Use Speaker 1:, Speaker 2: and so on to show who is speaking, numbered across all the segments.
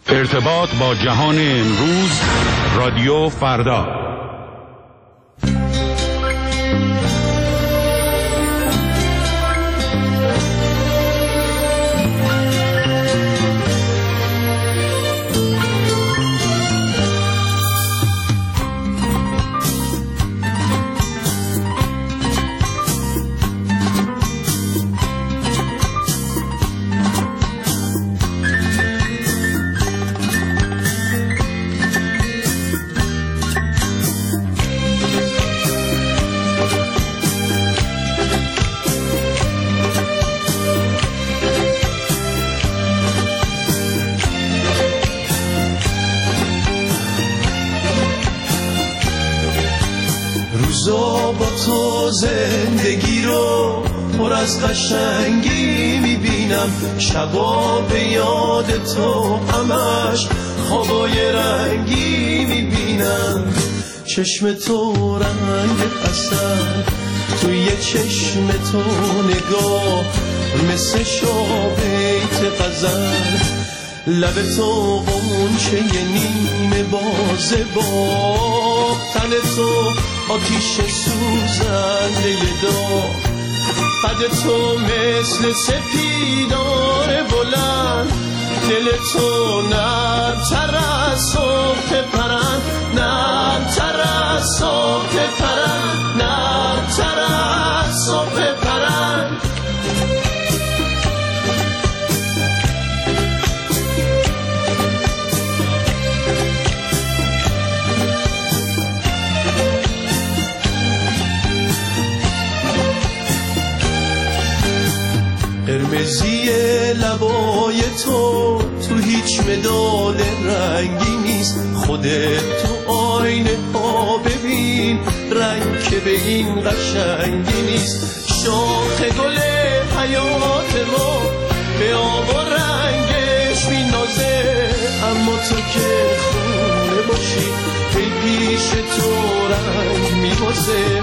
Speaker 1: ارتباط با جهان امروز، رادیو فردا.
Speaker 2: روزا با تو زندگی رو پر از قشنگی میبینم، شبا به یاد تو همش خوابای رنگی میبینم. چشم تو رنگ عسل، توی چشم تو نگاه مثل شابیت غزل، لب تو غنچه نیمه بازه با تن تو آتیش سوزنده داغ، قد تو مثل سپیدار بلند، دل تو نرم‌تر از صبح پرند، نرم‌تر از صبح پرند، نرم‌تر از صبح پرند. قرمزی لبای تو هیچ مدال رنگی نیست، خودت تو آینه ها ببین رنگ که به این قشنگی نیست. شاخ گل حیات ما به آب و رنگش مینازه، اما تو که خونه باشی پی پیش تو رنگ میبازه.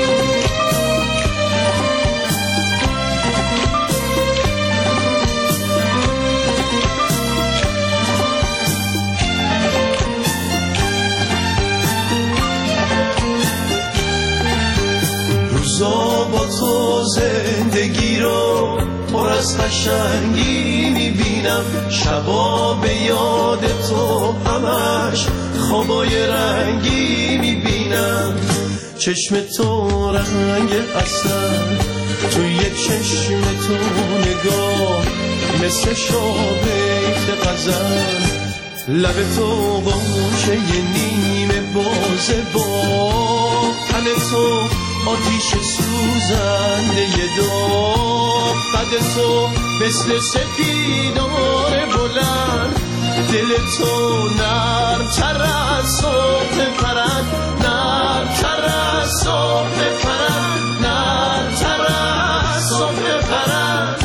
Speaker 2: روزا با تو زندگی رو پر از قشنگی میبینم، شبا به یاد تو همش خوابای رنگی میبینم. چشم تو رنگ عسل، توی چشم تو نگاه مثل شابیت غزل، لب تو غنچه نیمه بازه با تن تو آتیش سوزنده داغ، قد تو مثل سپیدار بلند، دل تو نرم‌تر از صبح پرند، نرم‌تر از صبح پرند، نرم‌تر از صبح پرند.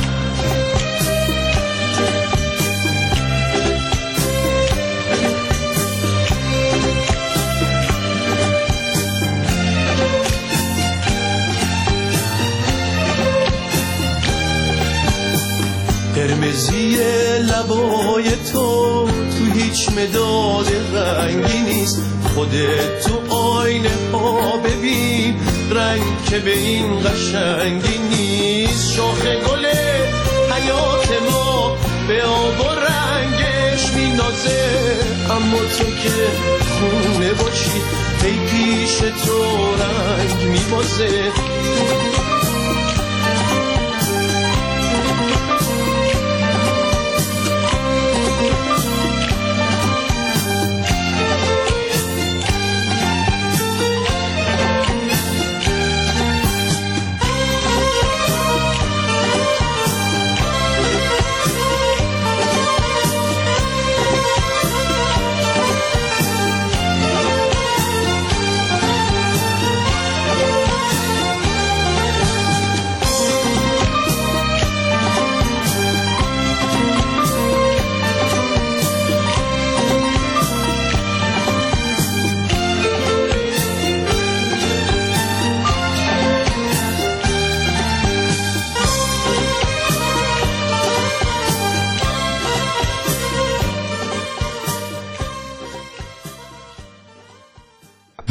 Speaker 2: قرمزی لبای تو هیچ مداد رنگی نیست، خودت تو آینه ها ببین رنگ که به این قشنگی نیست. شاخ گل حیات ما به آب و رنگش مینازه، اما تو که خونه باشی پی پیش تو رنگ میبازه.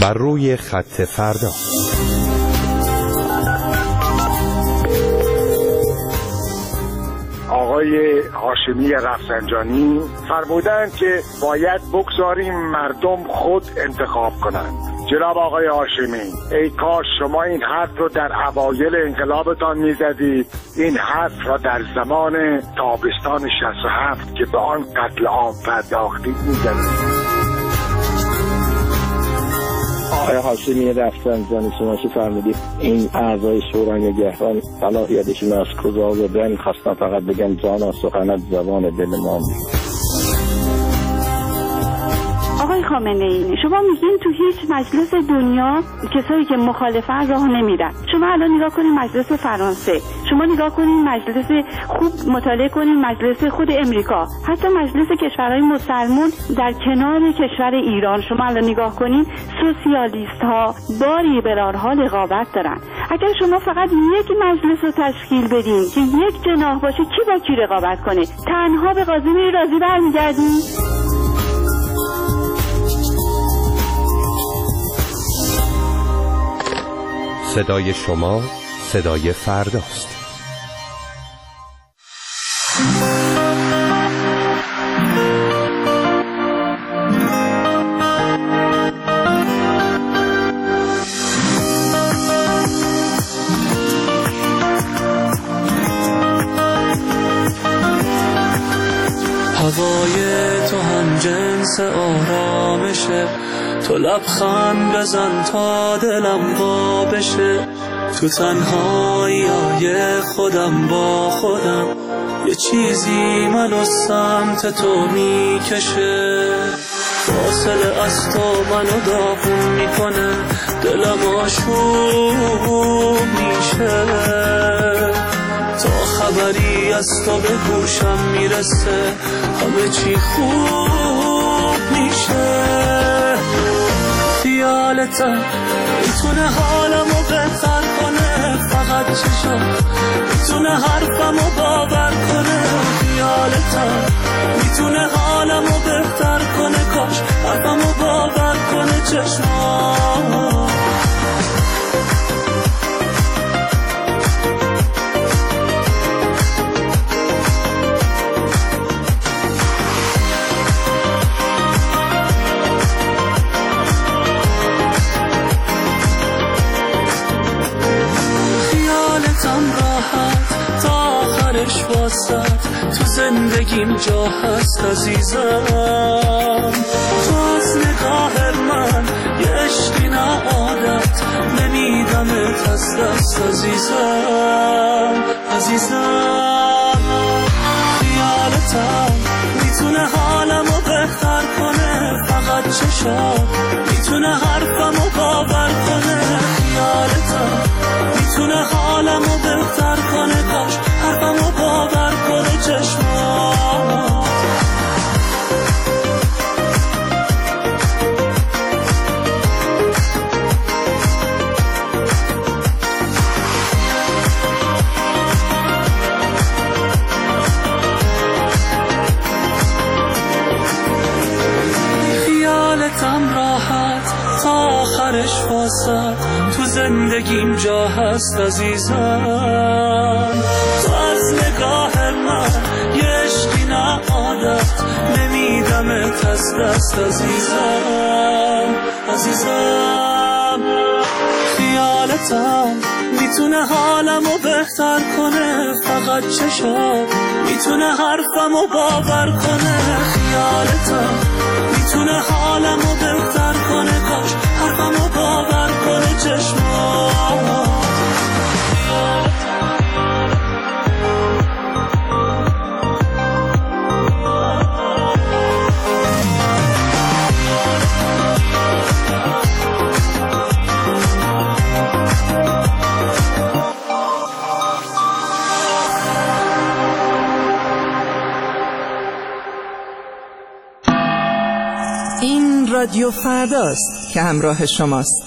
Speaker 3: بر روی خط فردا.
Speaker 4: آقای هاشمی رفسنجانی فرمودند که باید بگذاریم مردم خود انتخاب کنند. جناب آقای هاشمی، ای کاش شما این حرف رو در اوایل انقلابتان میزدید، این حرف را در زمان تابستان 67 که به آن قتل عام پرداختید میزدید.
Speaker 5: آقای هاشمی رفسنجانی، شما چه فرمودید این اعضای شورای نگهبان صلاحیتشون از کجا آوردن؟ خواستم فقط بگم جانا سخنت زبان دل ما.
Speaker 6: آقای خامنه ای، شما میگین تو هیچ مجلس دنیا کسایی که مخالفن راه نمیدن. شما الان نگاه کنید مجلس فرانسه، شما نگاه کنید مجلس، خوب مطالعه کنید مجلس خود امریکا، حتی مجلس کشورهای مسلمان در کنار کشور ایران. شما الان نگاه کنید سوسیالیست ها با لیبرال ها رقابت دارن. اگر شما فقط یک مجلس رو تشکیل بدین که یک جناح باشه، کی با کی رقابت کنه؟ تنها به قاضی رازی برمیگردین؟
Speaker 3: صدای شما صدای فرداست.
Speaker 2: هوای تو هم جنس آرامشه، تو لبخند بزن تا دلم وا بشه، تو تنهایی خودم با خودم یه چیزی منو سمت تو میکشه، فاصله از تو منو داغون میکنه، دلم آشوب میشه، تا خبری از تو به گوشم میرسه همه چی خوب میشه. خیالتم میتونه حالمو بهتر کنه، فقط چشم میتونه حرفمو باور کنه. خیالتم میتونه حالمو بهتر کنه، کاش حرفمو باور کنه چشمام. واسط تو زندگیم جا هست عزیزم، تو از نگاه من یه عشقی نه عادت، نمیدمت از دست عزیزم. خیالتم میتونه حالمو بهتر کنه، فقط چشم میتونه حرفمو باور کنه. خیالتم میتونه حالمو بهتر کنه، کاش حرفمو باور کنه چشمات. خیالتم راحت تا آخرش واسط، تو زندگیم جا هست عزیزم، تو از نگاه من یه عشقی نه عادت، نمیدمت از دست عزیزم. خیالتم میتونه حالمو بهتر کنه، فقط چشم میتونه حرفمو باور کنه. خیالتم میتونه حالمو بهتر کنه، کاش حرفمو باور کنه چشمات.
Speaker 7: این رادیو فرداست که همراه شماست.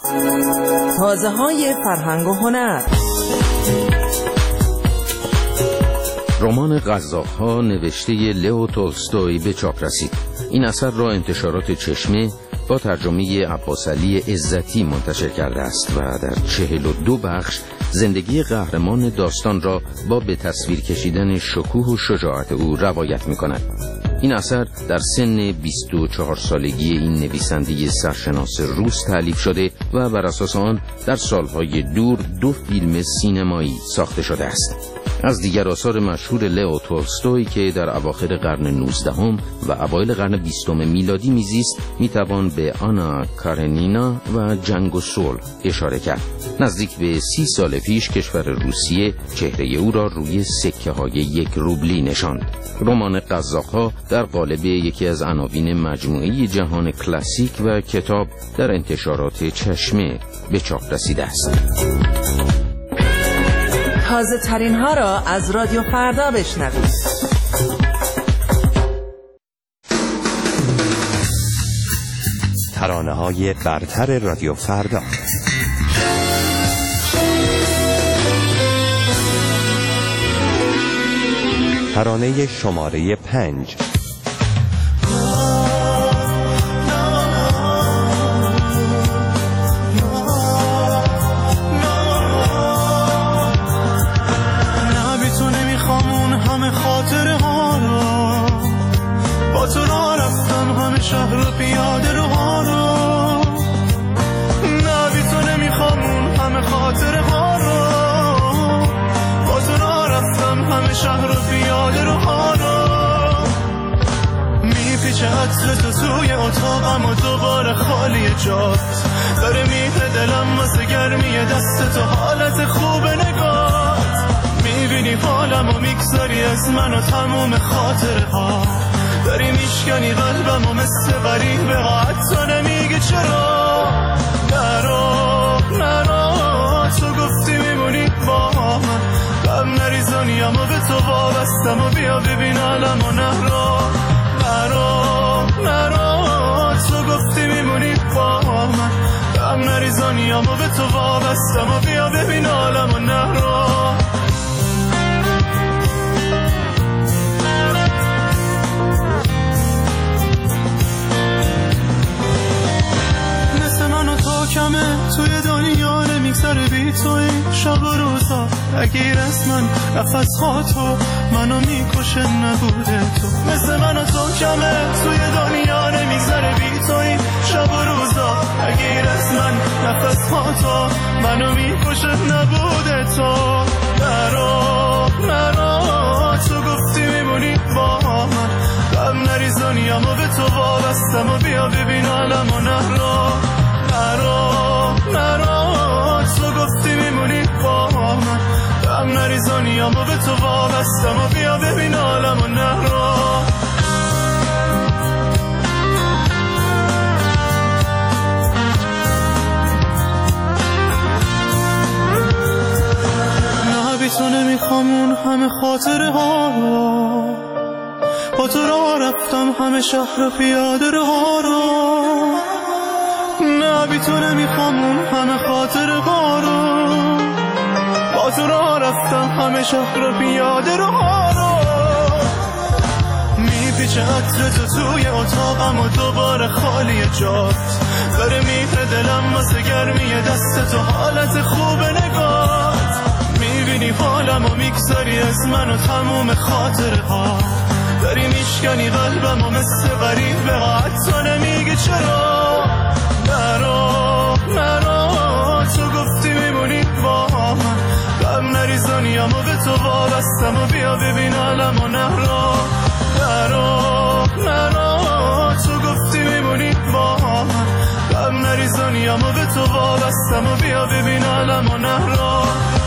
Speaker 7: تازه‌های فرهنگ و هنر.
Speaker 8: رمان قزاق‌ها نوشته لئو تولستوی به چاپ رسید. این اثر را انتشارات چشمه با ترجمه عباسعلی عزتی منتشر کرده است و در 42 بخش زندگی قهرمان داستان را با به تصویر کشیدن شکوه و شجاعت او روایت می‌کند. این اثر در سن 24 سالگی این نویسنده سرشناس روس تألیف شده و بر اساس آن در سالهای دور 2 فیلم سینمایی ساخته شده است. از دیگر آثار مشهور لئو تولستوی که در اواخر قرن 19 و اوایل قرن 20 میلادی میزیست میتوان به آنا کارنینا و جنگ و صلح اشاره کرد. نزدیک به 30 سال پیش کشور روسیه چهره او را روی سکه های 1 روبلی نشاند. رمان قزاق‌ها در قالب یکی از عناوین مجموعه جهان کلاسیک و کتاب در انتشارات چشمه به چاپ رسیده است.
Speaker 7: تازه ترین ها را از رادیو فردا بشنوید.
Speaker 3: ترانه های برتر رادیو فردا. ترانه شماره 5.
Speaker 2: شهر و پیاده رو ها رو، نه بی تو نمیخوام اون همه خاطر ها رو، با تو را رفتم همه شهر و پیاده رو ها رو. میپیچه عطر تو توی اتاقم و دوباره خالی جات، داره میپه دلم واسه گرمی دست تو، حالت خوب نگات. میبینی حالم و میگذاری از من و تموم خاطره ها، داری میشکنی قلبم و مثل غریبه ها، حتی نمیگی چرا. نرو تو گفتی میمونی با من، غم نریزانیم و به تو وابستم و بیا ببین عالم و نرو تو گفتی میمونی با من، غم نریزانیم و به تو وابستم و بیا ببین عالم و نرو. کمه توی دنیا نمیگذره بی توی شب و روزا، اگه رسمن نفس ها تو منو میکشه نبوده تو. مثل من و تو کمه توی دنیا نمیگذره بی توی شب و روزا، اگه رسمن نفس ها تو منو میکشه نبوده تو. نرو تو گفتی میمونی با من، غم نریزانیم و به تو وابستم و بیا ببین عالم و نرو تو گفتی میمونی با من، غم نریزانیم و به تو وابستم و بیا ببین عالم و نرو. نه بی تو نمیخوام اون همه خاطره ها رو، با تو را رفتم همه شهر و پیاده ها رو، نه بی تو نمیخوام اون همه خاطر بارو، با تو را رفتم همه شهر و پیاده رو ها رو. میپیچه عطر تو توی اتاقم و دوباره خالی جات، داره میپه دلم واسه گرمی دست تو، حالت خوب نگات. میبینی حالم و میگذاری از من و تموم خاطره ها، داری میشکنی قلبم و مثل غریبه ها، حتی نمیگی چرا. نرو تو گفتی میمونی با من، غم نریزانیم و به تو وابستم و بیا ببین عالم و نرو تو گفتی میمونی با من، غم نریزانیم و به تو وابستم و بیا ببین عالم و نرو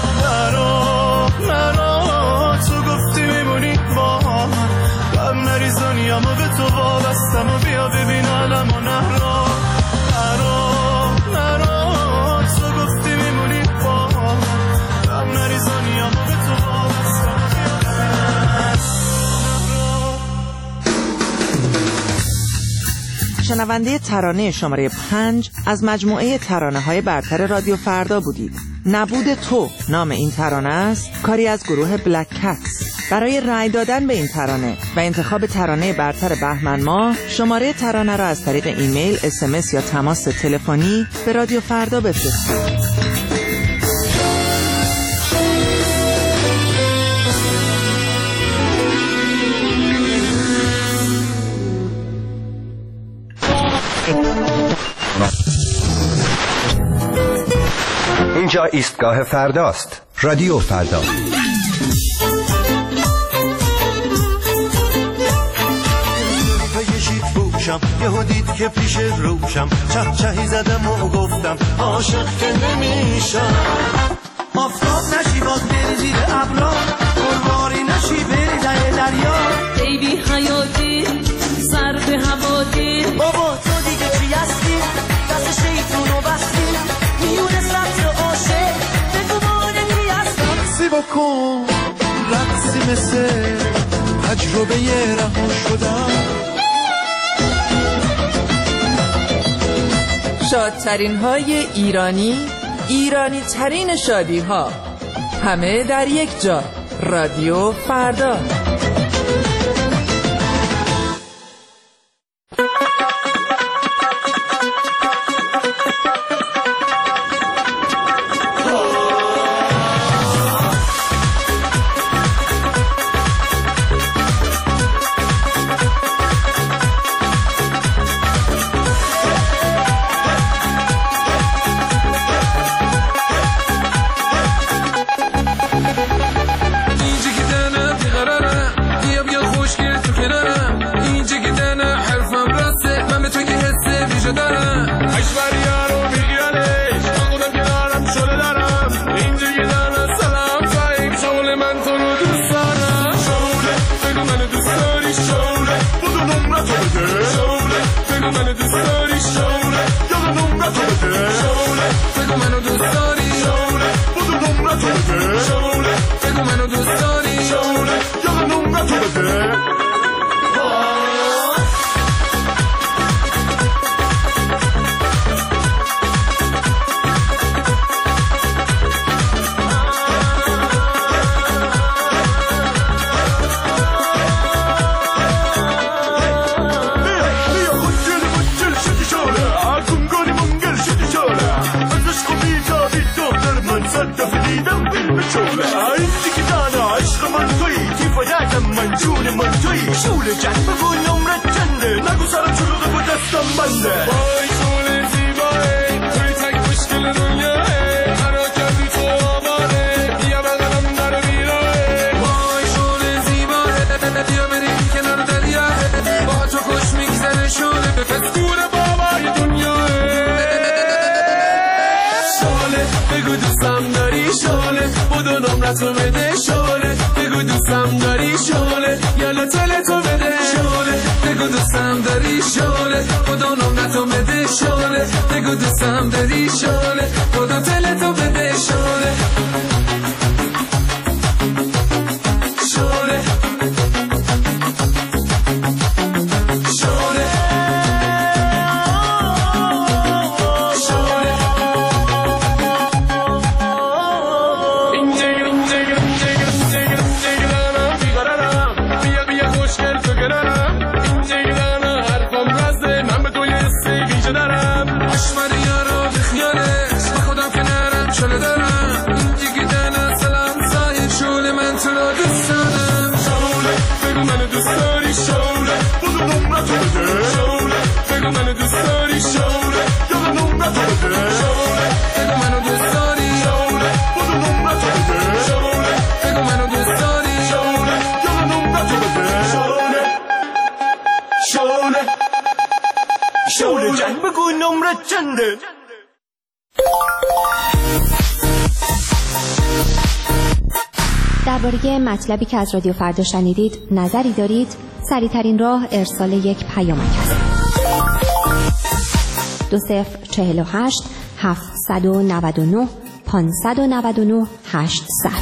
Speaker 2: تو گفتی میمونی با من، غم نریزانیم و به تو وابستم و بیا ببین عالم و نرو تو گفتی میمونی با من، غم نریزانیم و به تو وابستم.
Speaker 7: شنونده ترانه شماره 5 از مجموعه ترانه‌های برتر رادیو فردا بودید. نبود تو نام این ترانه است، کاری از گروه بلک کتس. برای رأی دادن به این ترانه و انتخاب ترانه برتر بهمن ماه، شماره ترانه را از طریق ایمیل، SMS یا تماس تلفنی به رادیو فردا بفرستید.
Speaker 3: اینجا ایستگاه فرداست. رادیو فردا.
Speaker 2: یهو دید که پیش روشم چه چهی زدم و گفتم عاشق که نمیشم. آفتاب نشی باز بری زیر ابرا، گلواری نشی بری در دریا.
Speaker 9: بیبی حیاتی سر به هواتی،
Speaker 2: بابا تو دیگه چی هستی؟ دست شیطونو بستی میونه سبز عاشق بگو مانگی هستم. رقصی بکن رقصی مثل تجربه رها شدم.
Speaker 7: شادترین های ایرانی، ایرانی ترین شادی ها، همه در یک جا. رادیو فردا.
Speaker 10: درباره مطلبی که از رادیو فردا شنیدید نظری دارید؟ سریع‌ترین راه ارسال یک پیامک است. 2048 799 599 800.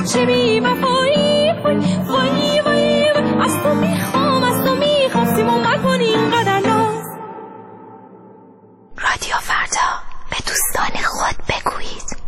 Speaker 9: چه بی وفایی وای وای از تو میخوام سیمون مکن اینقدر ناز.
Speaker 10: رادیو فردا، به دوستان خود بگویید.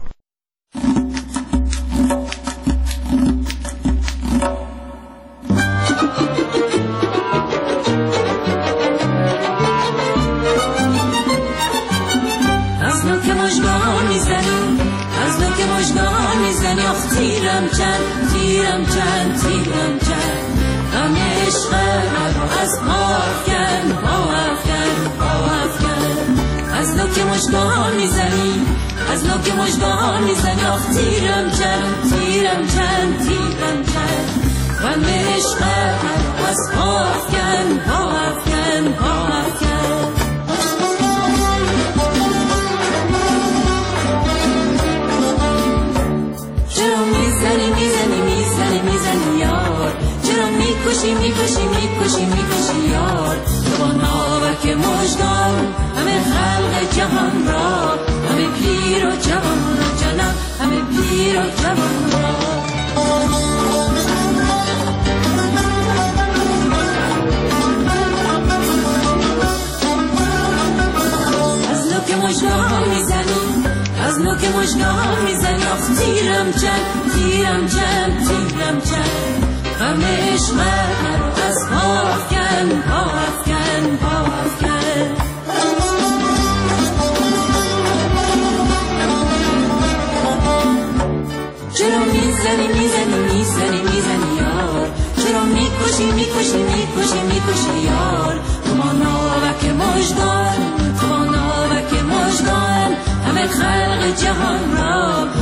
Speaker 9: از نوک مژگان میزنی، از نوک مژگان میزنی، آخ تیرم چند تیرم چند تیرم چند، غم عشق مرا از پا افکن پا افکن پا افکن. از نوک مژگان میزنی، از نوک مژگان میزنی، آخ تیرم چند تیرم چند تیرم چند، غم عشق مرا از پا افکن پا افکن پا افکن. میکشی یار، تو با ناوک مژگان همه خلق جهان را، همه پیر و جوان را جانم، همه پیر و جوان را. از نوک مژگان میزنی، از نوک مژگان میزنی، آخ تیرم چند تیرم چند تیرم چند، غم عشق مرا از پا افکن پا افکن پا افکن. چرا میزنی یار، چرا میکشی یار، تو ما ناوک مژگان، تو ما ناوک مژگان، همه خلق جهان را،